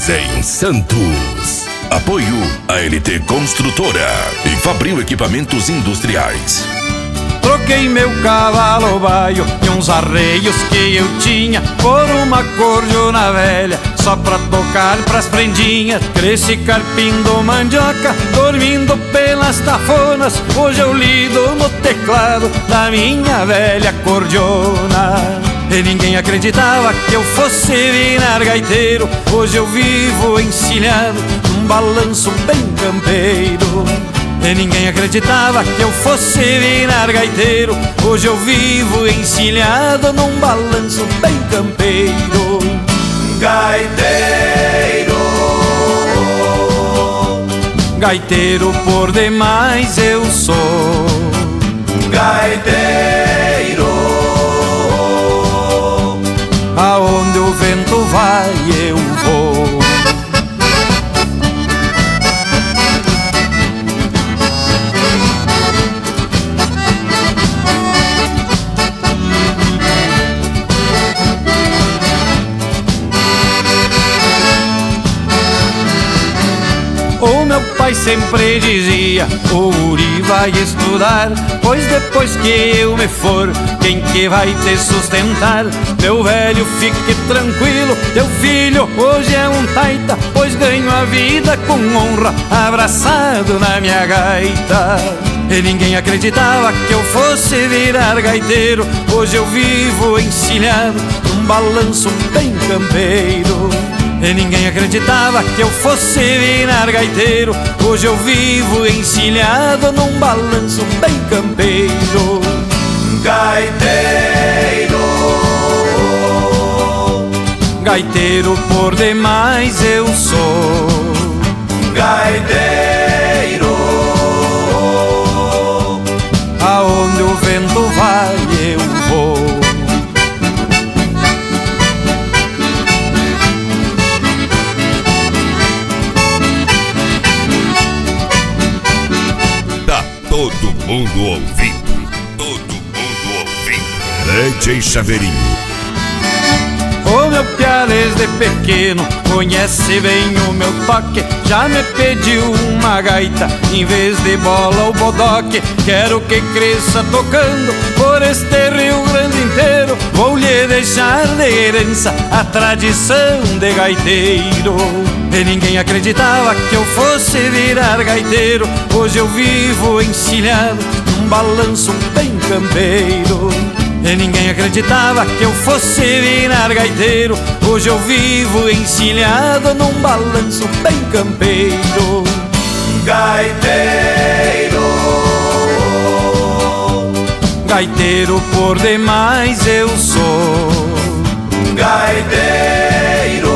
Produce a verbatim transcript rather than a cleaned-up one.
Estamos em Santos. Apoio a L T Construtora e Fabril Equipamentos Industriais. Troquei meu cavalo baio e uns arreios que eu tinha por uma cordiona velha, só pra tocar pras prendinhas. Cresci carpindo mandioca, dormindo pelas tafonas. Hoje eu lido no teclado da minha velha cordiona. E ninguém acreditava que eu fosse virar gaiteiro. Hoje eu vivo encilhado num balanço bem campeiro. E ninguém acreditava que eu fosse virar gaiteiro. Hoje eu vivo encilhado num balanço bem campeiro. Gaiteiro, gaiteiro por demais eu sou. Gaiteiro, aonde o vento vai eu vou. O meu pai sempre dizia: o guri vai estudar, pois depois que eu me for, quem que vai te sustentar? Meu velho, fique tranquilo, teu filho hoje é um taita, pois ganho a vida com honra, abraçado na minha gaita. E ninguém acreditava que eu fosse virar gaiteiro. Hoje eu vivo encilhado num balanço bem campeiro. E ninguém acreditava que eu fosse virar gaiteiro. Hoje eu vivo encilhado num balanço bem campeiro. gaiteiro, gaiteiro por demais eu sou. Gaiteiro, aonde o vento vai eu vou. Todo mundo ouvindo, todo mundo ouvindo. D J Chaveirinho. O meu piá desde pequeno conhece bem o meu toque. Já me pediu uma gaita em vez de bola ou bodoque. Quero que cresça tocando por este Rio Grande inteiro. Vou lhe deixar de herança a tradição de gaiteiro. E ninguém acreditava que eu fosse virar gaiteiro. Hoje eu vivo encilhado num balanço bem campeiro. E ninguém acreditava que eu fosse virar gaiteiro. Hoje eu vivo encilhado num balanço bem campeiro. gaiteiro, gaiteiro por demais eu sou. Gaiteiro,